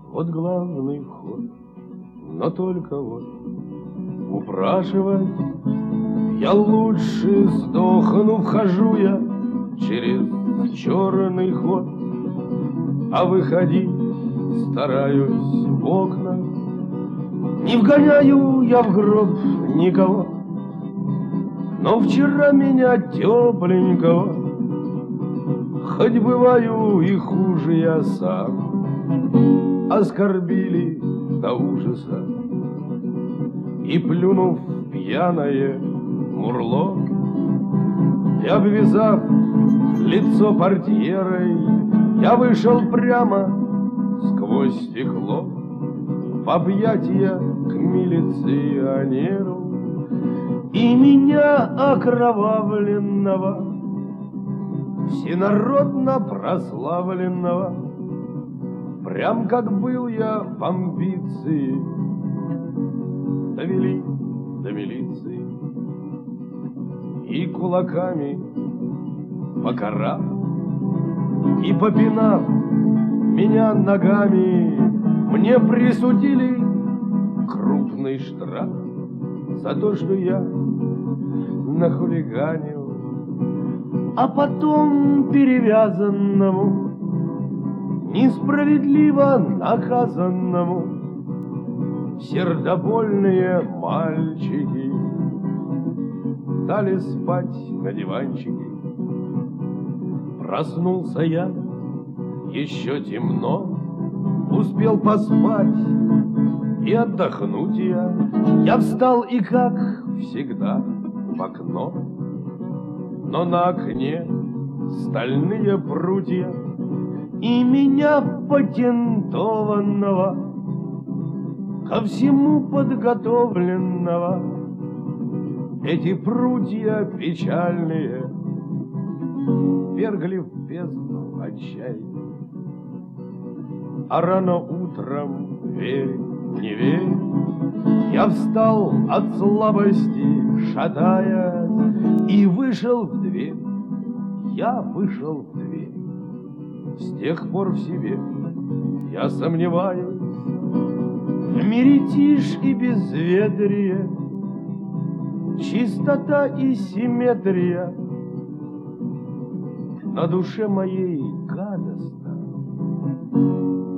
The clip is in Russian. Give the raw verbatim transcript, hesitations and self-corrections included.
Вот главный вход, но только вот упрашивать я лучше сдохну, вхожу я через черный ход, а выходить стараюсь в окна. Не вгоняю я в гроб никого, но вчера меня тепленького, хоть бываю и хуже я сам, оскорбили до ужаса. И плюнув пьяное мурло и обвязав лицо портьерой, я вышел прямо сквозь стекло в объятия к милиционеру. И меня окровавленного, всенародно прославленного, прям как был я в амбиции, довели до милиции. И кулаками покарав, и попинав меня ногами, мне присудили крупный штраф за то, что я нахулиганил, а потом перевязанному, несправедливо наказанному, сердобольные мальчики дали спать на диванчике. Проснулся я, еще темно, успел поспать и отдохнуть я. Я встал и, как всегда, в окно, но на окне стальные прутья, и меня патентованного, ко всему подготовленного, эти прутья печальные вергли в бездну отчаяния. А рано утром, верь, не верь, я встал от слабости, шатаясь, и вышел в дверь. Я вышел в дверь. С тех пор в себе я сомневаюсь, в мире тишь и безветрие, чистота и симметрия, на душе моей гадостно,